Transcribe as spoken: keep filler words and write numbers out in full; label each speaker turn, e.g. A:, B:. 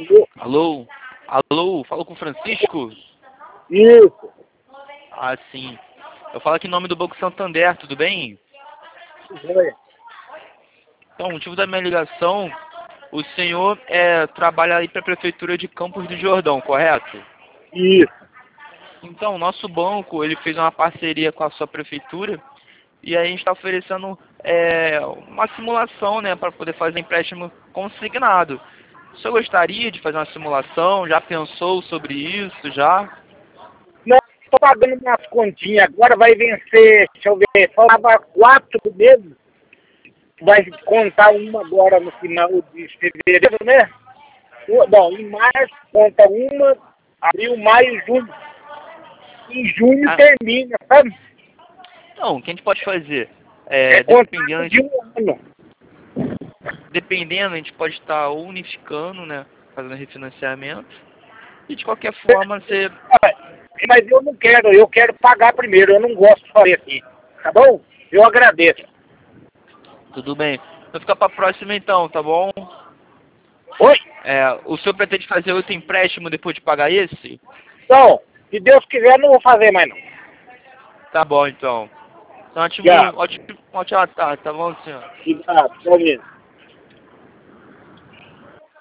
A: Alô?
B: Alô? Alô? Falo com o Francisco?
A: Isso.
B: Ah, sim. Eu falo aqui em nome do Banco Santander, tudo bem?
A: Joia.
B: Então, o motivo da minha ligação, o senhor é, trabalha aí para a Prefeitura de Campos do Jordão, correto?
A: Isso.
B: Então, o nosso banco, ele fez uma parceria com a sua Prefeitura e aí a gente está oferecendo é, uma simulação, né, para poder fazer empréstimo consignado. O senhor gostaria de fazer uma simulação? Já pensou sobre isso, já?
A: Não, estou pagando umas continhas. Agora vai vencer, deixa eu ver, faltava quatro meses. Vai contar uma agora no final de fevereiro, né? O- Não, em março conta uma, abril, maio, junho. Em junho
B: Ah,
A: termina, sabe?
B: não, o que a gente pode fazer?
A: É
B: É,
A: contrato de
B: dependendo,
A: um ano.
B: dependendo, a gente pode estar unificando, né, fazendo refinanciamento. E de qualquer forma, você...
A: Mas eu não quero, eu quero pagar primeiro, eu não gosto de fazer assim. Tá bom? Eu agradeço.
B: Tudo bem. Vou ficar para a próxima então, tá bom?
A: Oi?
B: É, o senhor pretende fazer outro empréstimo depois de pagar esse?
A: Então, se Deus quiser, não vou fazer mais não.
B: Tá bom, então. Então, ótimo,
A: Obrigado.
B: ótimo, ótimo, tá, tá bom, senhor?
A: Obrigado. Tchau, mesmo.